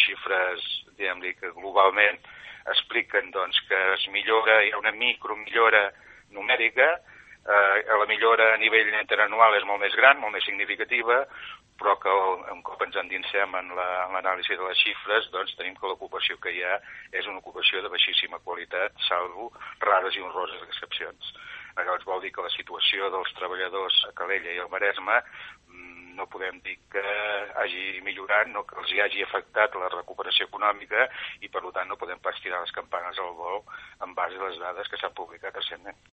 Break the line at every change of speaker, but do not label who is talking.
xifres, diguem-li, que globalment expliquen doncs, que es millora, hi ha una micromillora numèrica, la millora a nivell interanual és molt més gran, molt més significativa, però que un cop ens endinsem en l'anàlisi de les xifres, doncs tenim que l'ocupació que hi ha és una ocupació de baixíssima qualitat, salvo rares i honroses excepcions. Llavors vol dir que la situació dels treballadors a Calella i al Maresme no podem dir que hagi millorat, no que els hi hagi afectat la recuperació econòmica i per tant no podem pas tirar les campanes al vol en base a les dades que s'han publicat recentment.